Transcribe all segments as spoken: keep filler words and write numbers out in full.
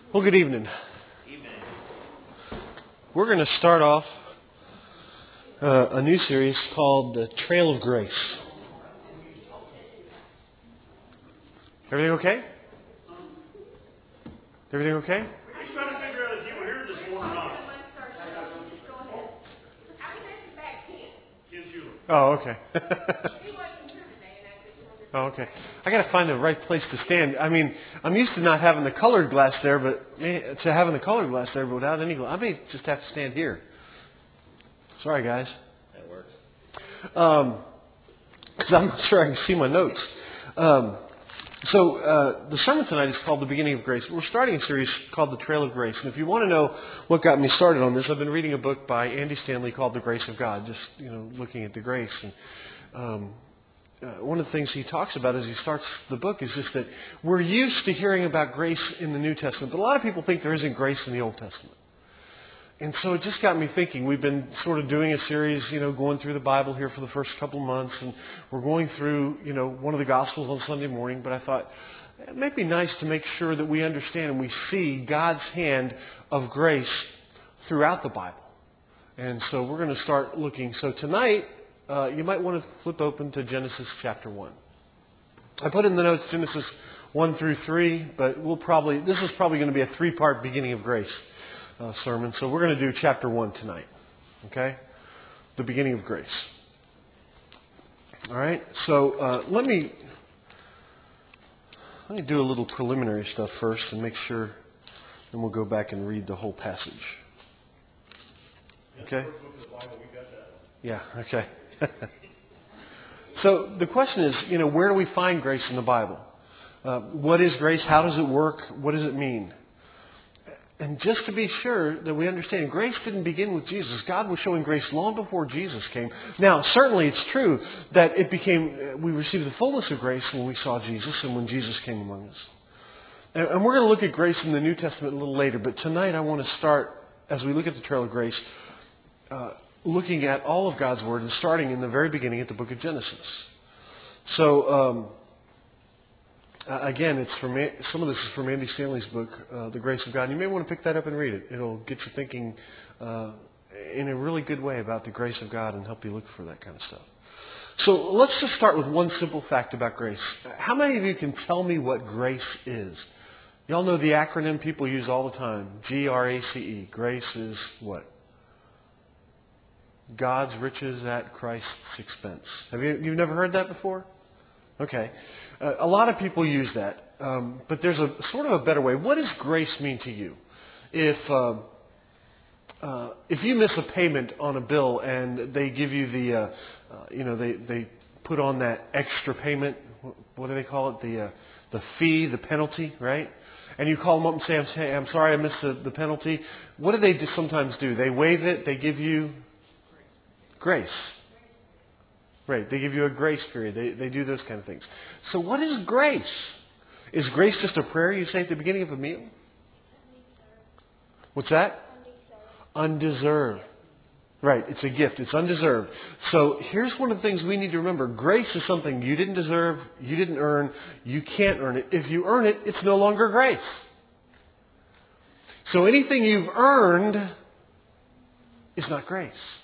Well, good evening. Evening. We're going to start off uh, a new series called The Trail of Grace. Everything okay? Everything okay? We're just trying to figure out if you were here this morning or not. Ken Schuler. Oh, okay. Oh, okay. I got to find the right place to stand. I mean, I'm used to not having the colored glass there, but man, to having the colored glass there, but without any glass, I may just have to stand here. Sorry, guys. That works. Um, because I'm not sure I can see my notes. Um, so uh, the sermon tonight is called The Beginning of Grace. We're starting a series called The Trail of Grace. And if you want to know what got me started on this, I've been reading a book by Andy Stanley called The Grace of God, just, you know, looking at the grace. And um, uh, one of the things he talks about as he starts the book is just that we're used to hearing about grace in the New Testament, but a lot of people think there isn't grace in the Old Testament. And so it just got me thinking. We've been sort of doing a series, you know, going through the Bible here for the first couple months, and we're going through, you know, one of the Gospels on Sunday morning, but I thought it might be nice to make sure that we understand and we see God's hand of grace throughout the Bible. And so we're going to start looking. So tonight, uh, you might want to flip open to Genesis chapter one. I put in the notes Genesis one through three, but we'll probably, this is probably going to be a three-part beginning of grace uh, sermon. So we're going to do chapter one tonight. Okay? The beginning of grace. All right? So uh, let me let me do a little preliminary stuff first and make sure, then we'll go back and read the whole passage. Okay? Yeah, okay. So the question is, you know, where do we find grace in the Bible? Uh, what is grace? How does it work? What does it mean? And just to be sure that we understand, grace didn't begin with Jesus. God was showing grace long before Jesus came. Now, certainly it's true that it became, we received the fullness of grace when we saw Jesus and when Jesus came among us. And, and we're going to look at grace in the New Testament a little later, but tonight I want to start, as we look at the trail of grace, uh, looking at all of God's Word and starting in the very beginning at the book of Genesis. So, um, uh, again, it's from some of this is from Andy Stanley's book, uh, The Grace of God. And you may want to pick that up and read it. It'll get you thinking uh, in a really good way about the grace of God and help you look for that kind of stuff. So let's just start with one simple fact about grace. How many of you can tell me what grace is? Y'all know the acronym people use all the time. G R A C E. Grace is what? God's riches at Christ's expense. Have you you've never heard that before? Okay. Uh, a lot of people use that. Um, but there's a sort of a better way. What does grace mean to you? If uh, uh, if you miss a payment on a bill and they give you the, uh, uh, you know, they, they put on that extra payment, what do they call it? The uh, the fee, the penalty, right? And you call them up and say, I'm, say, I'm sorry I missed the, the penalty. What do they do, sometimes do? They waive it. They give you grace. Right. They give you a grace period. They they do those kind of things. So what is grace? Is grace just a prayer you say at the beginning of a meal? What's that? Undeserved. Right. It's a gift. It's undeserved. So here's one of the things we need to remember. Grace is something you didn't deserve, you didn't earn, you can't earn it. If you earn it, it's no longer grace. So anything you've earned is not grace.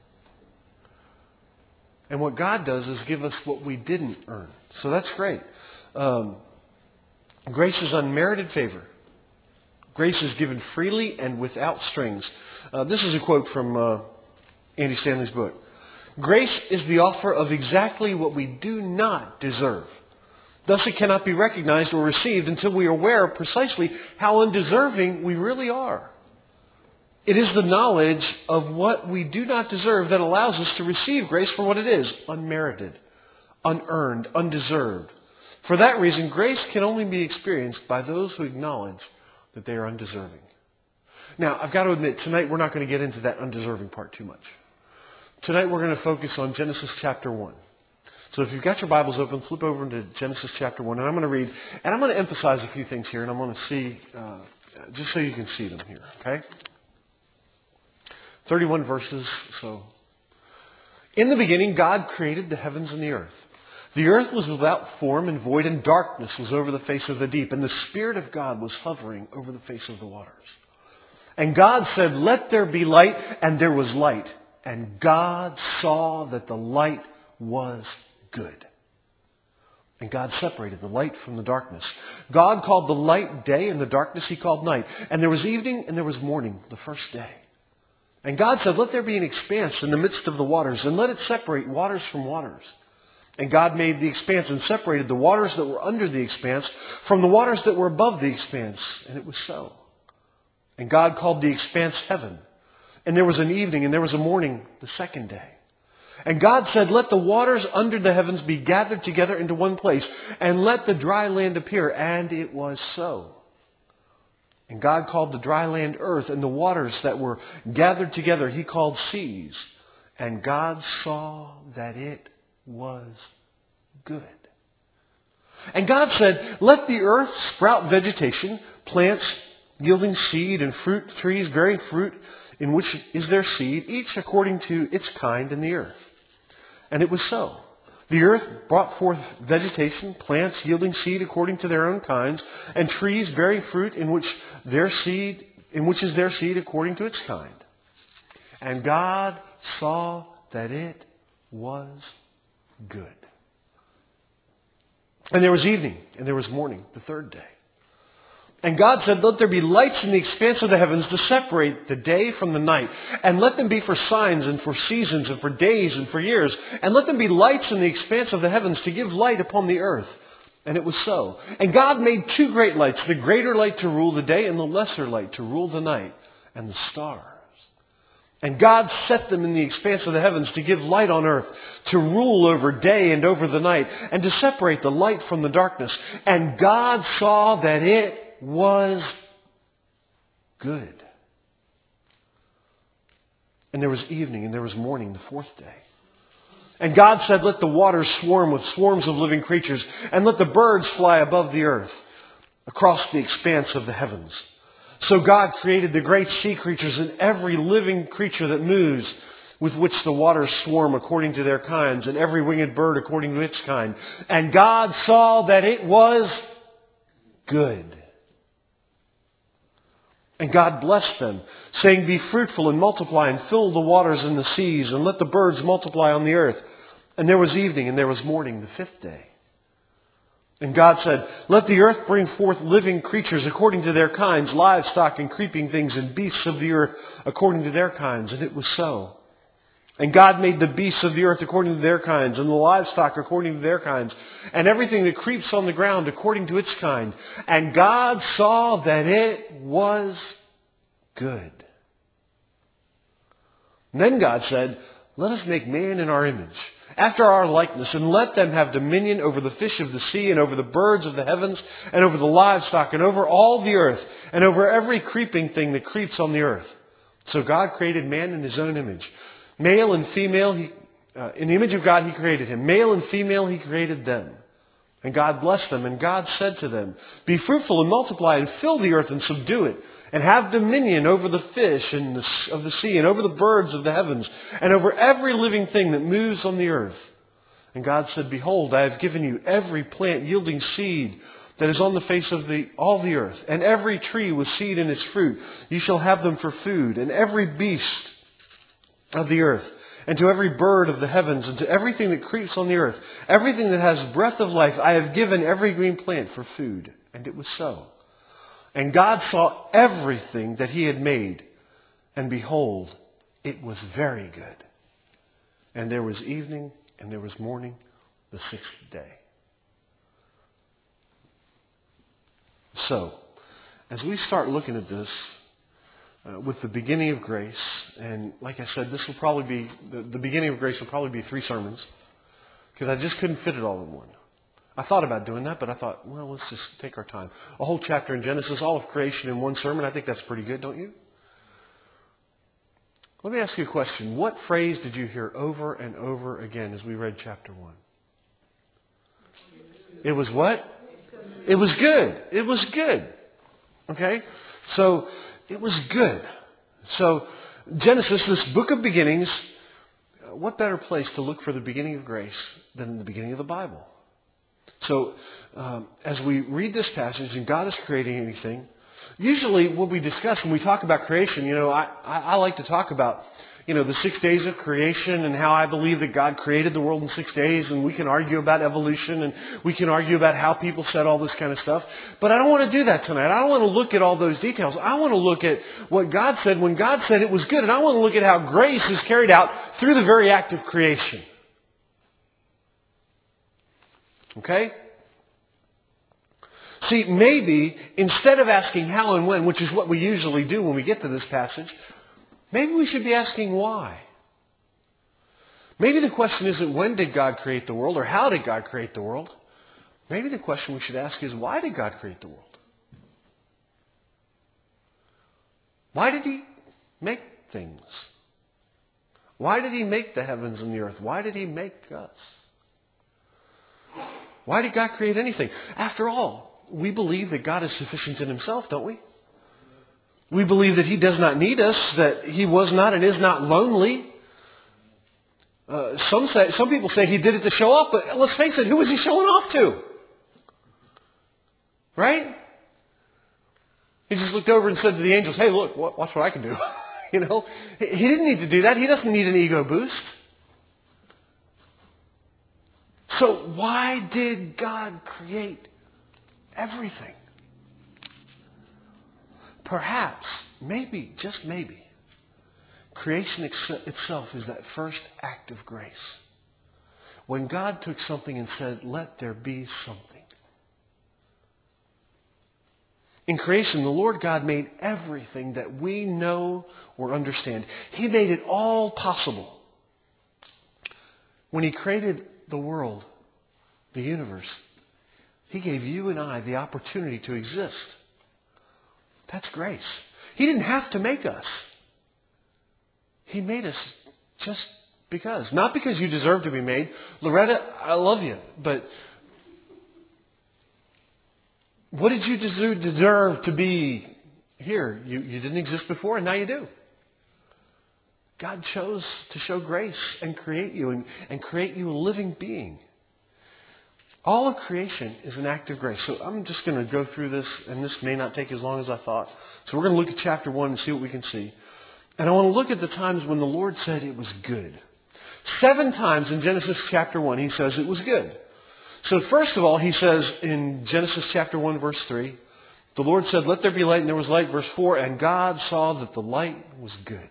And what God does is give us what we didn't earn. So that's great. Um, grace is unmerited favor. Grace is given freely and without strings. Uh, this is a quote from uh, Andy Stanley's book. Grace is the offer of exactly what we do not deserve. Thus it cannot be recognized or received until we are aware of precisely how undeserving we really are. It is the knowledge of what we do not deserve that allows us to receive grace for what it is, unmerited, unearned, undeserved. For that reason, grace can only be experienced by those who acknowledge that they are undeserving. Now, I've got to admit, tonight we're not going to get into that undeserving part too much. Tonight we're going to focus on Genesis chapter one. So if you've got your Bibles open, flip over into Genesis chapter one, and I'm going to read, and I'm going to emphasize a few things here, and I'm going to see, uh, just so you can see them here, okay? thirty-one verses, so. In the beginning, God created the heavens and the earth. The earth was without form and void, and darkness was over the face of the deep, and the Spirit of God was hovering over the face of the waters. And God said, "Let there be light," and there was light. And God saw that the light was good. And God separated the light from the darkness. God called the light day, and the darkness he called night. And there was evening and there was morning, the first day. And God said, "Let there be an expanse in the midst of the waters, and let it separate waters from waters." And God made the expanse and separated the waters that were under the expanse from the waters that were above the expanse. And it was so. And God called the expanse heaven. And there was an evening and there was a morning, the second day. And God said, "Let the waters under the heavens be gathered together into one place, and let the dry land appear." And it was so. And God called the dry land earth, and the waters that were gathered together he called seas. And God saw that it was good. And God said, "Let the earth sprout vegetation, plants yielding seed, and fruit trees bearing fruit in which is their seed, each according to its kind in the earth." And it was so. The earth brought forth vegetation, plants yielding seed according to their own kinds, and trees bearing fruit in which their seed, in which is their seed according to its kind. And God saw that it was good. And there was evening and there was morning, the third day. And God said, "Let there be lights in the expanse of the heavens to separate the day from the night. And let them be for signs and for seasons and for days and for years. And let them be lights in the expanse of the heavens to give light upon the earth." And it was so. And God made two great lights, the greater light to rule the day and the lesser light to rule the night, and the stars. And God set them in the expanse of the heavens to give light on earth, to rule over day and over the night, and to separate the light from the darkness. And God saw that it was good. And there was evening and there was morning, the fourth day. And God said, "Let the waters swarm with swarms of living creatures, and let the birds fly above the earth across the expanse of the heavens." So God created the great sea creatures and every living creature that moves, with which the waters swarm according to their kinds, and every winged bird according to its kind. And God saw that it was good. And God blessed them, saying, "Be fruitful and multiply, and fill the waters and the seas, and let the birds multiply on the earth." And there was evening and there was morning, the fifth day. And God said, "Let the earth bring forth living creatures according to their kinds, livestock and creeping things, and beasts of the earth according to their kinds." And it was so. And God made the beasts of the earth according to their kinds, and the livestock according to their kinds, and everything that creeps on the ground according to its kind. And God saw that it was good. And then God said, "Let us make man in our image, after our likeness, and let them have dominion over the fish of the sea, and over the birds of the heavens, and over the livestock, and over all the earth, and over every creeping thing that creeps on the earth." So God created man in his own image. Male and female, he, uh, in the image of God he created him. Male and female he created them. And God blessed them, and God said to them, "Be fruitful and multiply, and fill the earth and subdue it, and have dominion over the fish and the, of the sea, and over the birds of the heavens, and over every living thing that moves on the earth." And God said, "Behold, I have given you every plant yielding seed that is on the face of the, all the earth, and every tree with seed in its fruit. You shall have them for food, and every beast of the earth, and to every bird of the heavens, and to everything that creeps on the earth, everything that has breath of life, I have given every green plant for food." And it was so. And God saw everything that he had made, and behold, it was very good. And there was evening and there was morning, the sixth day. So, as we start looking at this, Uh, with the beginning of grace, and like I said, this will probably be, the, the beginning of grace will probably be three sermons, because I just couldn't fit it all in one. I thought about doing that, but I thought, well, let's just take our time. A whole chapter in Genesis, all of creation in one sermon, I think that's pretty good, don't you? Let me ask you a question. What phrase did you hear over and over again as we read chapter one? It was what? It was good. It was good. Okay? So, it was good. So, Genesis, this book of beginnings, what better place to look for the beginning of grace than the beginning of the Bible? So um, as we read this passage and God is creating anything, usually what we discuss when we talk about creation, you know, I, I, I like to talk about, you know, the six days of creation and how I believe that God created the world in six days, and we can argue about evolution and we can argue about how people said all this kind of stuff. But I don't want to do that tonight. I don't want to look at all those details. I want to look at what God said when God said it was good, and I want to look at how grace is carried out through the very act of creation. Okay? See, maybe instead of asking how and when, which is what we usually do when we get to this passage, maybe we should be asking why. Maybe the question isn't when did God create the world or how did God create the world. Maybe the question we should ask is why did God create the world? Why did He make things? Why did He make the heavens and the earth? Why did He make us? Why did God create anything? After all, we believe that God is sufficient in Himself, don't we? We believe that He does not need us, that He was not and is not lonely. Uh, some say, some people say He did it to show off, but let's face it, who was He showing off to? Right? He just looked over and said to the angels, hey, look, watch what I can do. You know, He didn't need to do that. He doesn't need an ego boost. So why did God create everything? Perhaps, maybe, just maybe, creation ex- itself is that first act of grace. When God took something and said, let there be something. In creation, the Lord God made everything that we know or understand. He made it all possible. When He created the world, the universe, He gave you and I the opportunity to exist. That's grace. He didn't have to make us. He made us just because. Not because you deserve to be made. Loretta, I love you, but what did you deserve to be here? You, you didn't exist before, and now you do. God chose to show grace and create you and, and create you a living being. All of creation is an act of grace. So I'm just going to go through this, and this may not take as long as I thought. So we're going to look at chapter one and see what we can see. And I want to look at the times when the Lord said it was good. Seven times in Genesis chapter one, He says it was good. So first of all, He says in Genesis chapter one, verse three, the Lord said, let there be light, and there was light. Verse four, and God saw that the light was good.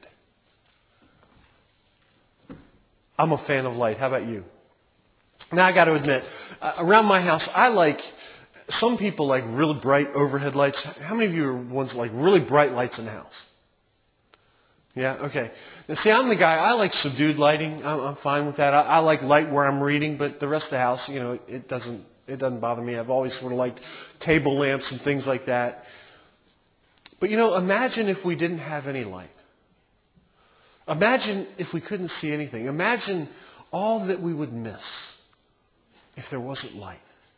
I'm a fan of light. How about you? Now I got to admit, uh, around my house, I like, some people like really bright overhead lights. How many of you are ones that like really bright lights in the house? Yeah, okay. Now see, I'm the guy, I like subdued lighting. I'm, I'm fine with that. I, I like light where I'm reading, but the rest of the house, you know, it doesn't, it doesn't bother me. I've always sort of liked table lamps and things like that. But you know, imagine if we didn't have any light. Imagine if we couldn't see anything. Imagine all that we would miss if there wasn't light.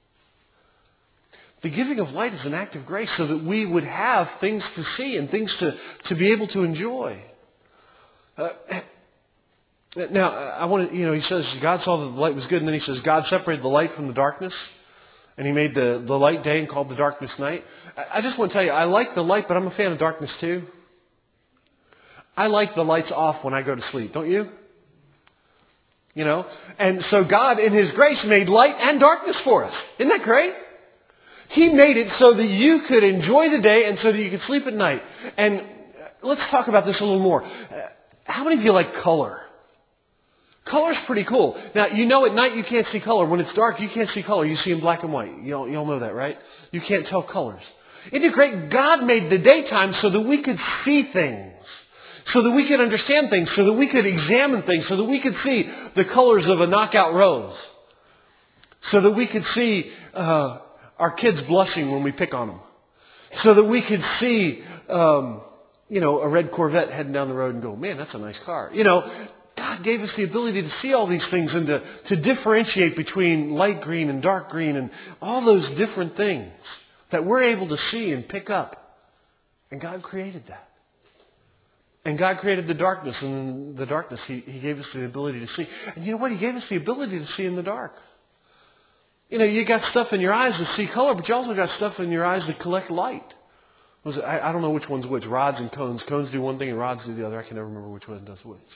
The giving of light is an act of grace so that we would have things to see and things to, to be able to enjoy. Uh, now, I want to, you know, He says God saw that the light was good, and then He says God separated the light from the darkness, and He made the, the light day and called the darkness night. I, I just want to tell you, I like the light, but I'm a fan of darkness too. I like the lights off when I go to sleep, don't you? You know, and so God in His grace made light and darkness for us. Isn't that great? He made it so that you could enjoy the day and so that you could sleep at night. And let's talk about this a little more. How many of you like color? Color's pretty cool. Now, you know at night you can't see color. When it's dark, you can't see color. You see in black and white. You all, you all know that, right? You can't tell colors. Isn't it great? God made the daytime so that we could see things. So that we could understand things, so that we could examine things, so that we could see the colors of a knockout rose. So that we could see uh, our kids blushing when we pick on them. So that we could see, um, you know, a red Corvette heading down the road and go, man, that's a nice car. You know, God gave us the ability to see all these things and to, to differentiate between light green and dark green and all those different things that we're able to see and pick up. And God created that. And God created the darkness, and in the darkness he, he gave us the ability to see. And you know what? He gave us the ability to see in the dark. You know, you got stuff in your eyes to see color, but you also got stuff in your eyes to collect light. Was it, I, I don't know which one's which, rods and cones. Cones do one thing and rods do the other. I can never remember which one does which.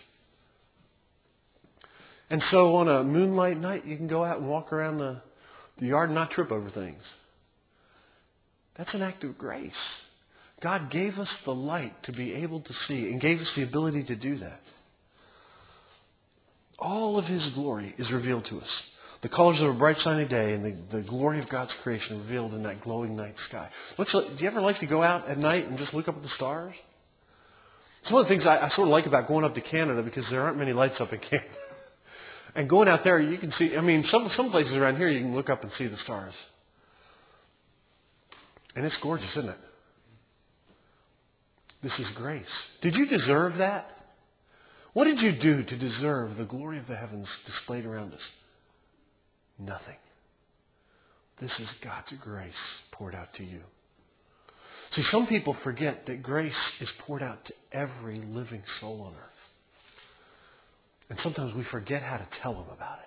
And so on a moonlight night, you can go out and walk around the, the yard and not trip over things. That's an act of grace. God gave us the light to be able to see and gave us the ability to do that. All of His glory is revealed to us. The colors of a bright sunny day and the, the glory of God's creation revealed in that glowing night sky. What's, do you ever like to go out at night and just look up at the stars? It's one of the things I, I sort of like about going up to Canada because there aren't many lights up in Canada. And going out there, you can see, I mean, some, some places around here you can look up and see the stars. And it's gorgeous, isn't it? This is grace. Did you deserve that? What did you do to deserve the glory of the heavens displayed around us? Nothing. This is God's grace poured out to you. See, some people forget that grace is poured out to every living soul on earth. And sometimes we forget how to tell them about it.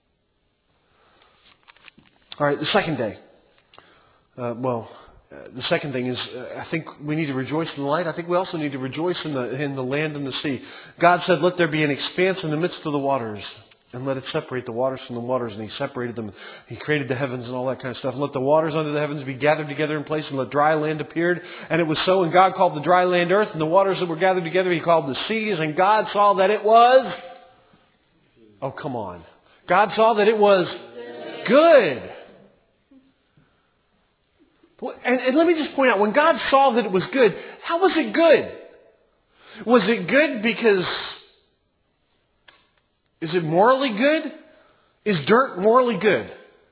All right, the second day. Uh, well, uh, the second thing is, uh, I think we need to rejoice in the light. I think we also need to rejoice in the in the land and the sea. God said, "Let there be an expanse in the midst of the waters, and let it separate the waters from the waters." And He separated them. He created the heavens and all that kind of stuff. And let the waters under the heavens be gathered together in place, and let dry land appeared. And it was so. And God called the dry land earth, and the waters that were gathered together He called the seas. And God saw that it was... Oh, come on. God saw that it was good. And, and let me just point out, when God saw that it was good, how was it good? Was it good because... Is it morally good? Is dirt morally good?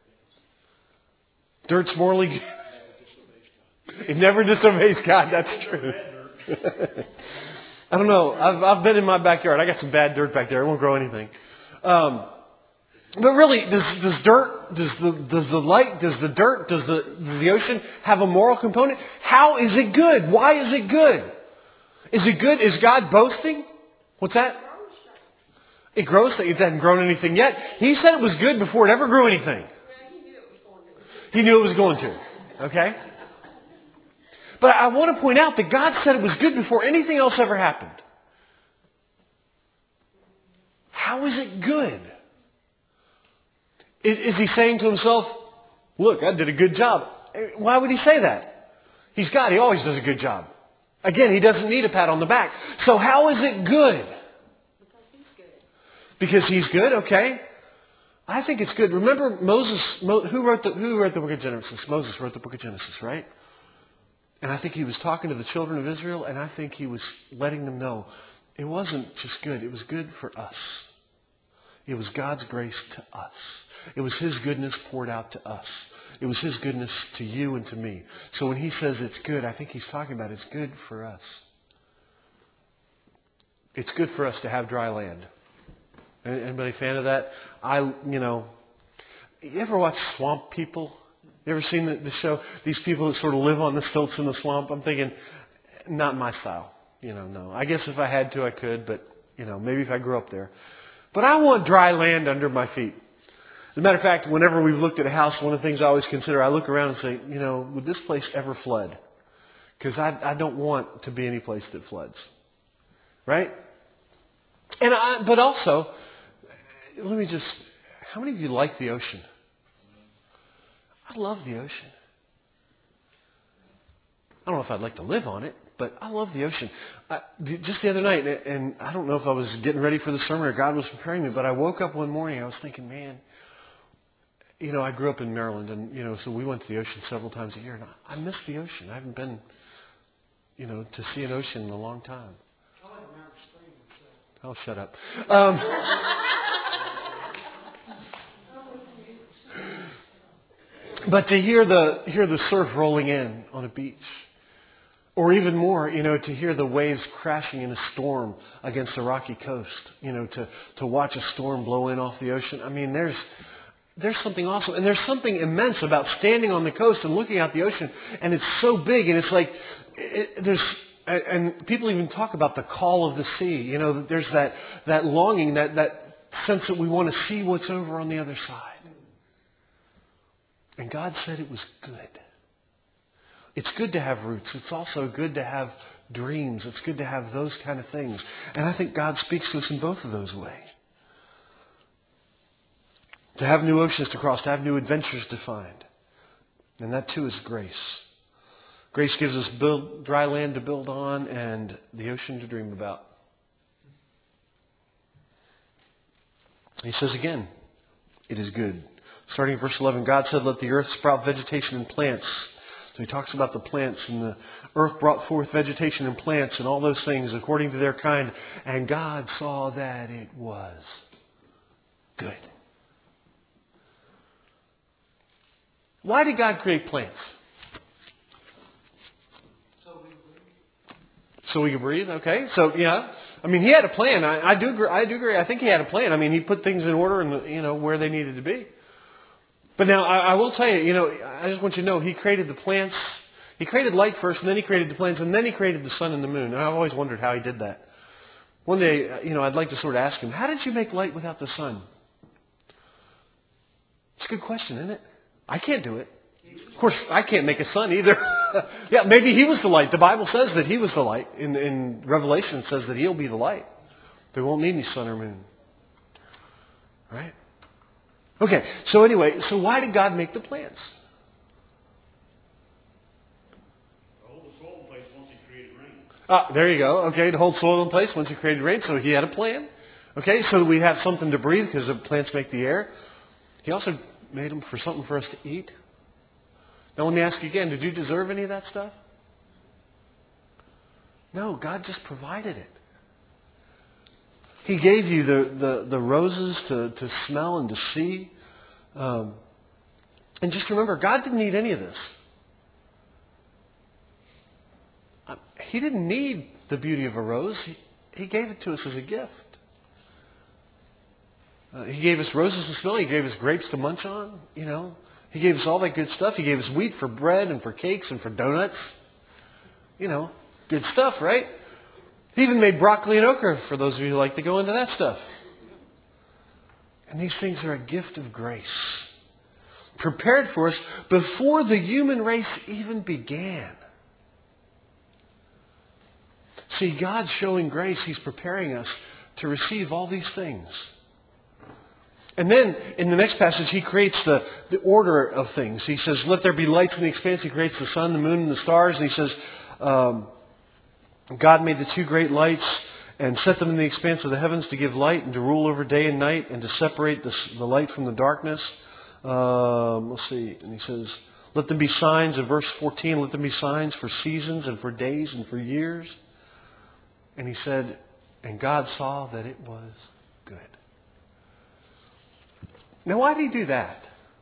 Dirt's morally good. It never disobeys God, that's true. I don't know. I've, I've been in my backyard. I got some bad dirt back there. It won't grow anything. Um, but really, does, does dirt, does the, does the light, does the dirt, does the, does the ocean have a moral component? How is it good? Why is it good? Is it good? Is God boasting? What's that? It grows. It hasn't grown anything yet. He said it was good before it ever grew anything. He knew it was going to. Okay? But I want to point out that God said it was good before anything else ever happened. How is it good? Is, is He saying to Himself, "Look, I did a good job"? Why would He say that? He's God. He always does a good job. Again, He doesn't need a pat on the back. So how is it good? Because He's good, okay. I think it's good. Remember Moses, Mo, who wrote the who wrote the book of Genesis? Moses wrote the book of Genesis, right? And I think he was talking to the children of Israel, and I think he was letting them know it wasn't just good, it was good for us. It was God's grace to us. It was His goodness poured out to us. It was His goodness to you and to me. So when He says it's good, I think He's talking about it's good for us. It's good for us to have dry land. Anybody a fan of that? I, you know, you ever watch Swamp People? You ever seen the, the show? These people that sort of live on the stilts in the swamp. I'm thinking, not my style. You know, no. I guess if I had to, I could, but, you know, maybe if I grew up there. But I want dry land under my feet. As a matter of fact, whenever we've looked at a house, one of the things I always consider, I look around and say, you know, would this place ever flood? Because I, I don't want to be any place that floods. Right? And I, but also, let me just, how many of you like the ocean? I love the ocean. I don't know if I'd like to live on it, but I love the ocean. I, just the other night, and I don't know if I was getting ready for the sermon or God was preparing me, but I woke up one morning, I was thinking, man, you know, I grew up in Maryland, and, you know, so we went to the ocean several times a year, and I, I miss the ocean. I haven't been, you know, to see an ocean in a long time. I like Mount Spring myself. Oh, shut up. Um, But to hear the hear the surf rolling in on a beach, or even more, you know, to hear the waves crashing in a storm against a rocky coast, you know, to, to watch a storm blow in off the ocean. I mean, there's there's something awesome, and there's something immense about standing on the coast and looking out the ocean, and it's so big, and it's like it, there's And, and people even talk about the call of the sea. You know, there's that, that longing, that, that sense that we want to see what's over on the other side. And God said it was good. It's good to have roots. It's also good to have dreams. It's good to have those kind of things. And I think God speaks to us in both of those ways. To have new oceans to cross, to have new adventures to find. And that too is grace. Grace gives us build, dry land to build on and the ocean to dream about. He says again, it is good. Starting in verse eleven, God said, let the earth sprout vegetation and plants. So he talks about the plants, and the earth brought forth vegetation and plants and all those things according to their kind. And God saw that it was good. Why did God create plants? So we breathe. So we could breathe, okay? So, yeah. I mean, he had a plan. I, I do agree. I do agree. I think he had a plan. I mean, he put things in order and, you know, where they needed to be. But now, I, I will tell you, you know, I just want you to know, he created the plants. He created light first, and then he created the plants, and then he created the sun and the moon. And I've always wondered how he did that. One day, you know, I'd like to sort of ask him, how did you make light without the sun? It's a good question, isn't it? I can't do it. Of course, I can't make a sun either. Yeah, maybe he was the light. The Bible says that he was the light. In, in Revelation, it says that he'll be the light. They won't need any sun or moon. Right? Okay, so anyway, so why did God make the plants? To hold the soil in place once he created rain. Ah, there you go. Okay, to hold soil in place once he created rain. So he had a plan. Okay, so that we have something to breathe because the plants make the air. He also made them for something for us to eat. Now let me ask you again, did you deserve any of that stuff? No, God just provided it. He gave you the, the, the roses to, to smell and to see. Um, and just remember, God didn't need any of this. Uh, He didn't need the beauty of a rose. He, he gave it to us as a gift. Uh, he gave us roses to smell. He gave us grapes to munch on. You know, He gave us all that good stuff. He gave us wheat for bread and for cakes and for donuts. You know, good stuff, right? He even made broccoli and okra for those of you who like to go into that stuff. And these things are a gift of grace, prepared for us before the human race even began. See, God's showing grace. He's preparing us to receive all these things. And then, in the next passage, he creates the, the order of things. He says, let there be lights in the expanse. He creates the sun, the moon, and the stars. And he says, um, God made the two great lights and set them in the expanse of the heavens to give light and to rule over day and night and to separate the, the light from the darkness. Um, let's see. And he says, let them be signs. In verse fourteen, let them be signs for seasons and for days and for years. And he said, and God saw that it was good. Now, why did he do that?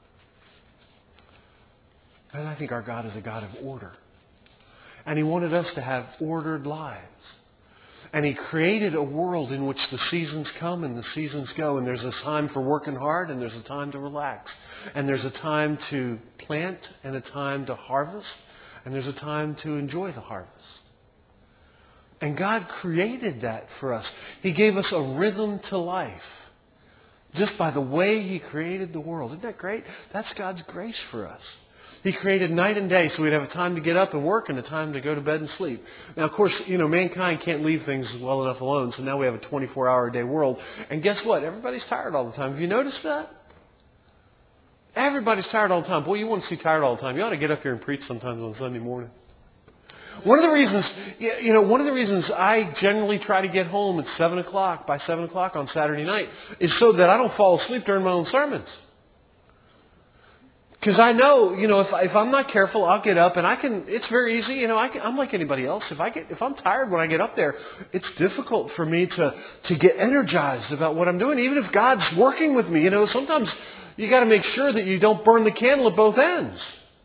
Because I think our God is a God of order. And he wanted us to have ordered lives. And he created a world in which the seasons come and the seasons go. And there's a time for working hard and there's a time to relax. And there's a time to plant and a time to harvest. And there's a time to enjoy the harvest. And God created that for us. He gave us a rhythm to life. Just by the way he created the world. Isn't that great? That's God's grace for us. He created night and day so we'd have a time to get up and work and a time to go to bed and sleep. Now, of course, you know, mankind can't leave things well enough alone, so now we have a twenty-four hour a day world. And guess what? Everybody's tired all the time. Have you noticed that? Everybody's tired all the time. Boy, you want to see tired all the time. You ought to get up here and preach sometimes on Sunday morning. One of the reasons, you know, one of the reasons I generally try to get home at seven o'clock, by seven o'clock on Saturday night, is so that I don't fall asleep during my own sermons. Because I know, you know, if, if I'm not careful, I'll get up and I can, it's very easy, you know, I can, I'm like anybody else. If I get, if I'm tired when I get up there, it's difficult for me to, to get energized about what I'm doing. Even if God's working with me, you know, sometimes you got to make sure that you don't burn the candle at both ends.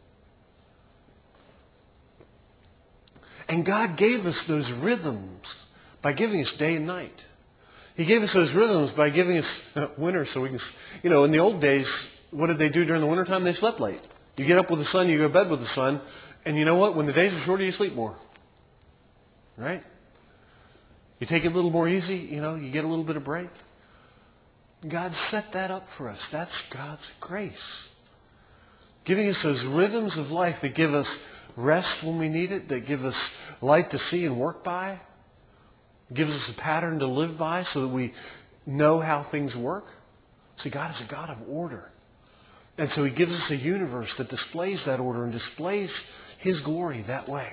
And God gave us those rhythms by giving us day and night. He gave us those rhythms by giving us winter so we can, you know, in the old days, what did they do during the wintertime? They slept late. You get up with the sun, you go to bed with the sun, and you know what? When the days are shorter, you sleep more. right? You take it a little more easy, you know, you get a little bit of break. God set that up for us. That's God's grace. Giving us those rhythms of life that give us rest when we need it, that give us light to see and work by, gives us a pattern to live by so that we know how things work. See, God is a God of order. And so He gives us a universe that displays that order and displays His glory that way.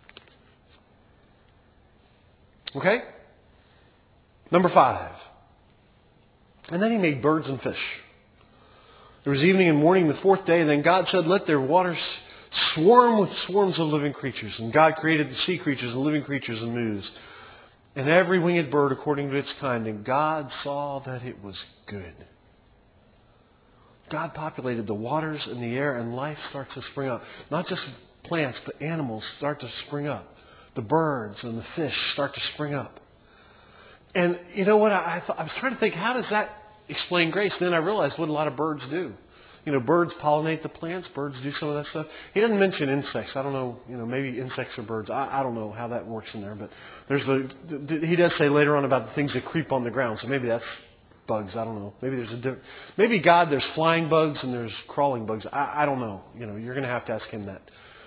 Okay? Number five. And then He made birds and fish. There was evening and morning the fourth day, and then God said, let their waters swarm with swarms of living creatures. And God created the sea creatures and living creatures and moves, and every winged bird according to its kind. And God saw that it was good. God populated the waters and the air, and life starts to spring up. Not just plants, but animals start to spring up. The birds and the fish start to spring up. And you know what? I, I, thought, I was trying to think, how does that explain grace? And then I realized what a lot of birds do. You know, birds pollinate the plants. Birds do some of that stuff. He doesn't mention insects. I don't know. You know, maybe insects or birds. I, I don't know how that works in there. But there's the, the he does say later on about the things that creep on the ground. So maybe that's bugs. I don't know. Maybe there's a different. Maybe God, there's flying bugs and there's crawling bugs. I, I don't know. You know, you're going to have to ask Him that.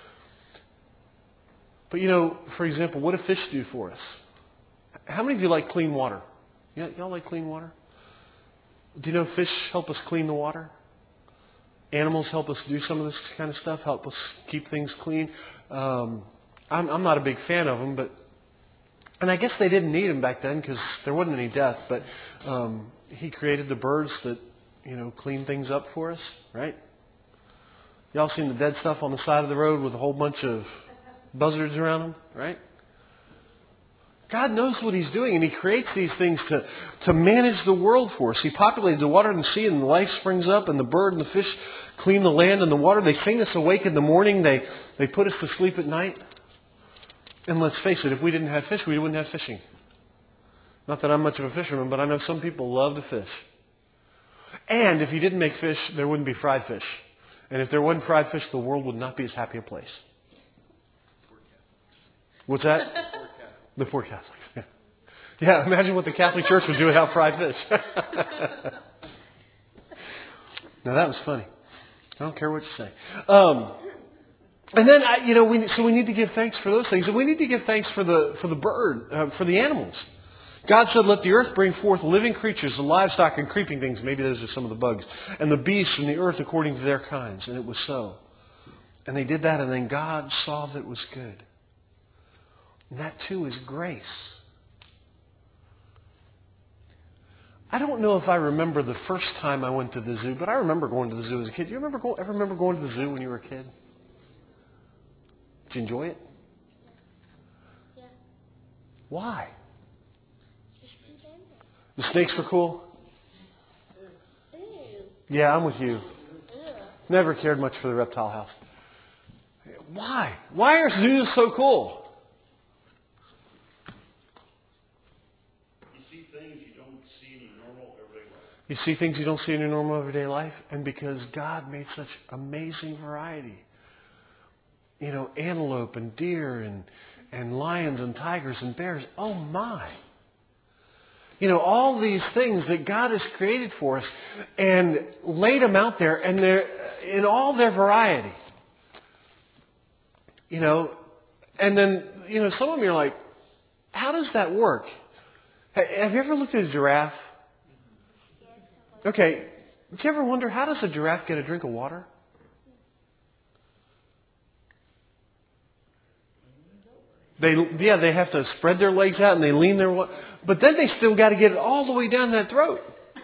But you know, for example, what do fish do for us? How many of you like clean water? Yeah, y'all like clean water? Do you know fish help us clean the water? Animals help us do some of this kind of stuff, help us keep things clean. Um, I'm, I'm not a big fan of them, but and I guess they didn't need them back then because there wasn't any death. But um, He created the birds that you know clean things up for us, right? Y'all seen the dead stuff on the side of the road with a whole bunch of buzzards around them, right? God knows what He's doing, and He creates these things to, to manage the world for us. He populated the water and the sea, and life springs up, and the bird and the fish clean the land and the water. They sing us awake in the morning. They, they put us to sleep at night. And let's face it, if we didn't have fish, we wouldn't have fishing. Not that I'm much of a fisherman, but I know some people love to fish. And if you didn't make fish, there wouldn't be fried fish. And if there wasn't fried fish, the world would not be as happy a place. What's that? The poor Catholics. Yeah. yeah, imagine what the Catholic Church would do without fried fish. Now that was funny. I don't care what you say. Um, and then, I, you know, we so we need to give thanks for those things, and we need to give thanks for the for the bird, uh, for the animals. God said, "Let the earth bring forth living creatures, the livestock and creeping things." Maybe those are some of the bugs, and the beasts from the earth according to their kinds. And it was so. And they did that, and then God saw that it was good. And that too is grace. I don't know if I remember the first time I went to the zoo, but I remember going to the zoo as a kid. Do you remember go, ever remember going to the zoo when you were a kid? Did you enjoy it? Yeah. Why? Just pretend. The snakes were cool? Ew. Yeah, I'm with you. Ew. Never cared much for the reptile house. Why? Why are zoos so cool? You see things you don't see in your normal everyday life. You see things you don't see in your normal everyday life, and because God made such amazing variety. You know, antelope and deer and, and lions and tigers and bears. Oh my. You know, all these things that God has created for us and laid them out there, and they're in all their variety. You know, and then, you know, some of them you're like, how does that work? Have you ever looked at a giraffe? Okay, did you ever wonder, how does a giraffe get a drink of water? They, yeah, they have to spread their legs out and they lean their, wa- but then they still got to get it all the way down that throat.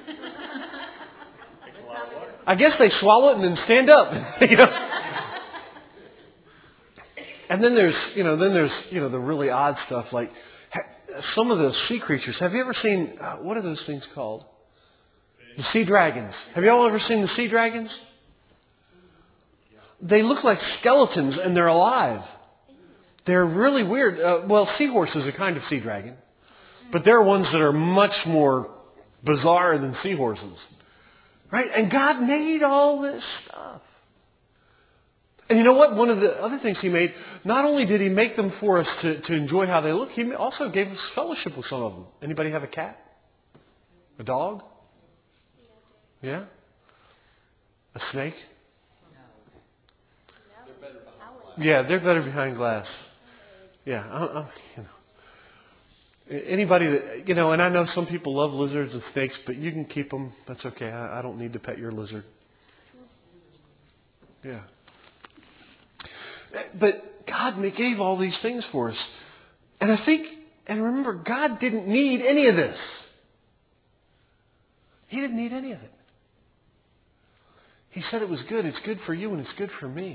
I guess they swallow it and then stand up. You know? And then there's, you know, then there's, you know, the really odd stuff like ha- some of those sea creatures. Have you ever seen, uh, what are those things called? The sea dragons. Have you all ever seen the sea dragons? They look like skeletons and they're alive. They're really weird. Uh, well, seahorse is a kind of sea dragon. But there are ones that are much more bizarre than seahorses. Right? And God made all this stuff. And you know what? One of the other things he made, not only did he make them for us to, to enjoy how they look, he also gave us fellowship with some of them. Anybody have a cat? A dog? Yeah? A snake? Yeah, they're better behind glass. Yeah, I, I, you know. Anybody that, you know, and I know some people love lizards and snakes, but you can keep them. That's okay. I, I don't need to pet your lizard. Yeah. But God gave all these things for us. And I think, and remember, God didn't need any of this. He didn't need any of it. He said it was good. It's good for you and it's good for me.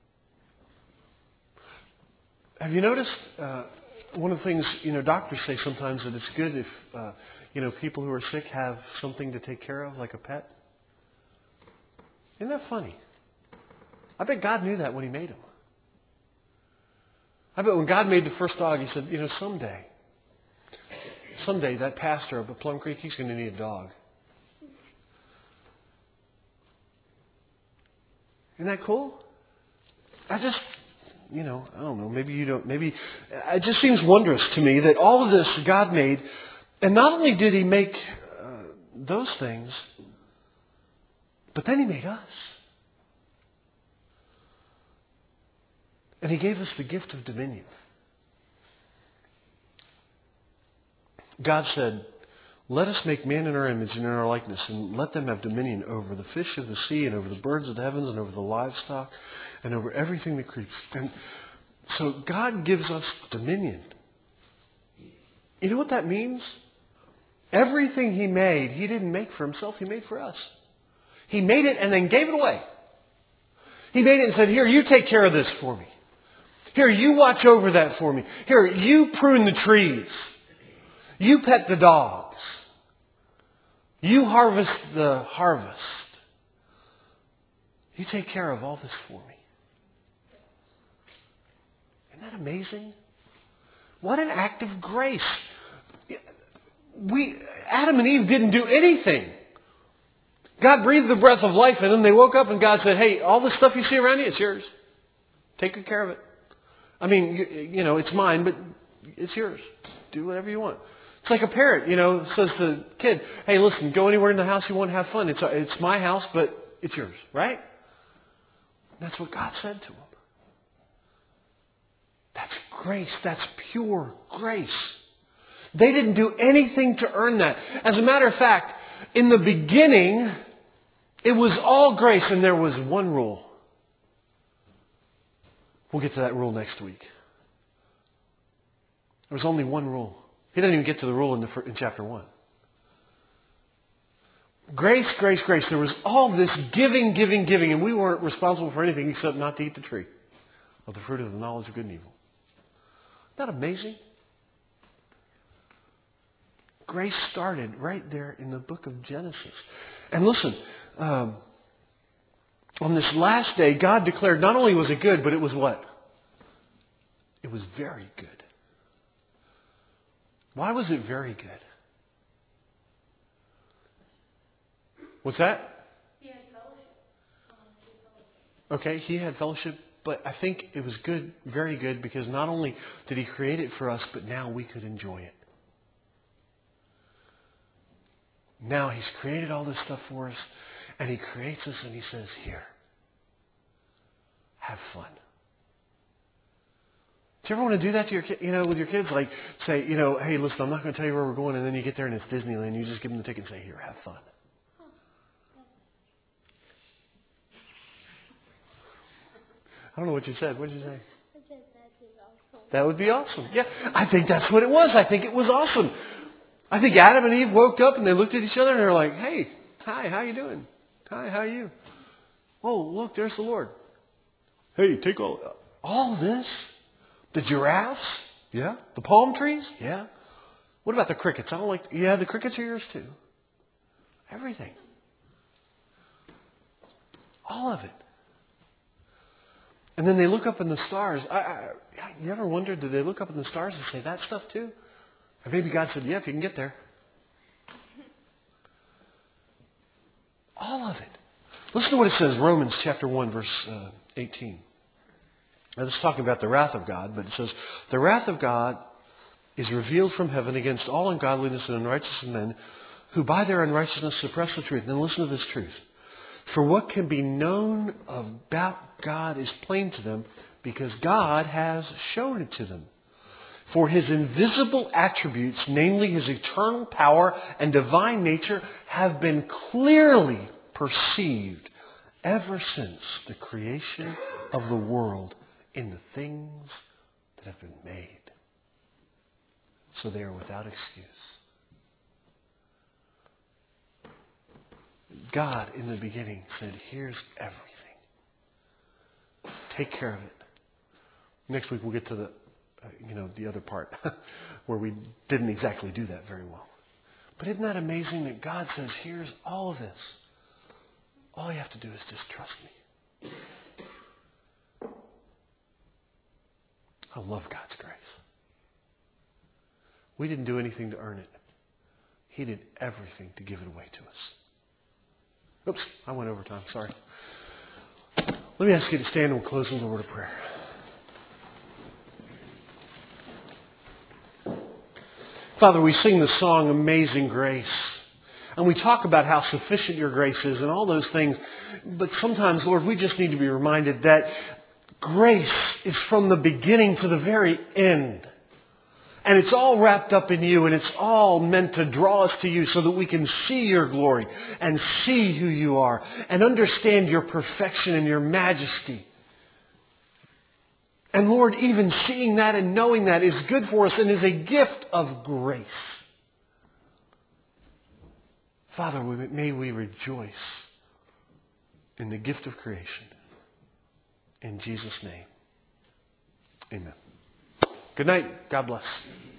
Have you noticed, uh, one of the things, you know, doctors say sometimes that it's good if, uh, you know, people who are sick have something to take care of, like a pet? Isn't that funny? I bet God knew that when He made him. I bet when God made the first dog, He said, you know, someday, someday that pastor up at Plum Creek, he's going to need a dog. Isn't that cool? I just, you know, I don't know, maybe you don't, maybe, it just seems wondrous to me that all of this God made, and not only did He make uh, those things, but then He made us. And He gave us the gift of dominion. God said, let us make man in our image and in our likeness, and let them have dominion over the fish of the sea, and over the birds of the heavens, and over the livestock, and over everything that creeps. And so God gives us dominion. You know what that means? Everything He made, He didn't make for Himself, He made for us. He made it and then gave it away. He made it and said, here, you take care of this for me. Here, you watch over that for me. Here, you prune the trees. You pet the dogs. You harvest the harvest. You take care of all this for me. Isn't that amazing? What an act of grace. We, Adam and Eve didn't do anything. God breathed the breath of life in them. They woke up and God said, hey, all this stuff you see around you, it's yours. Take good care of it. I mean, you, you know, it's mine, but it's yours. Do whatever you want. It's like a parent, you know, says to the kid, hey, listen, go anywhere in the house you want to have fun. It's, it's my house, but it's yours, right? That's what God said to him. That's grace. That's pure grace. They didn't do anything to earn that. As a matter of fact, in the beginning, it was all grace and there was one rule. We'll get to that rule next week. There was only one rule. He doesn't even get to the rule in, the, in chapter one. Grace, grace, grace. There was all this giving, giving, giving, and we weren't responsible for anything except not to eat the tree of the fruit of the knowledge of good and evil. Isn't that amazing? Grace started right there in the book of Genesis. And listen, um, on this last day, God declared not only was it good, but it was what? It was very good. Why was it very good? What's that? He had fellowship. Okay, He had fellowship, but I think it was good, very good, because not only did He create it for us, but now we could enjoy it. Now He's created all this stuff for us, and He creates us and He says, here, have fun. Do you ever want to do that to your kid, you know, with your kids? Like, say, you know, hey, listen, I'm not going to tell you where we're going, and then you get there and it's Disneyland, you just give them the ticket and say, here, have fun. I don't know what you said. What did you say? I said that'd be awesome. That would be awesome. Yeah, I think that's what it was. I think it was awesome. I think Adam and Eve woke up and they looked at each other and they're like, hey, hi, how you doing? Hi, how are you? Oh, look, there's the Lord. Hey, take all, all this? The giraffes? Yeah. The palm trees? Yeah. What about the crickets? I don't like, yeah, the crickets are yours too. Everything. All of it. And then they look up in the stars. I, I, you ever wondered, did they look up in the stars and say that stuff too? Or maybe God said, yeah, if you can get there. All of it. Listen to what it says, Romans chapter one, verse uh, eighteen. Now, this is talking about the wrath of God, but it says, the wrath of God is revealed from heaven against all ungodliness and unrighteousness of men who by their unrighteousness suppress the truth. Now listen to this truth. For what can be known about God is plain to them, because God has shown it to them. For his invisible attributes, namely his eternal power and divine nature, have been clearly perceived ever since the creation of the world in the things that have been made. So they are without excuse. God in the beginning said, here's everything. Take care of it. Next week we'll get to the, uh, you know, the other part where we didn't exactly do that very well. But isn't that amazing that God says, here's all of this. All you have to do is just trust me. I love God's grace. We didn't do anything to earn it. He did everything to give it away to us. Oops, I went over time. Sorry. Let me ask you to stand and we'll close with a word of prayer. Father, we sing the song Amazing Grace. And we talk about how sufficient your grace is and all those things. But sometimes, Lord, we just need to be reminded that grace is from the beginning to the very end. And it's all wrapped up in you, and it's all meant to draw us to you so that we can see your glory and see who you are and understand your perfection and your majesty. And Lord, even seeing that and knowing that is good for us and is a gift of grace. Father, may we rejoice in the gift of creation. In Jesus' name, amen. Good night. God bless.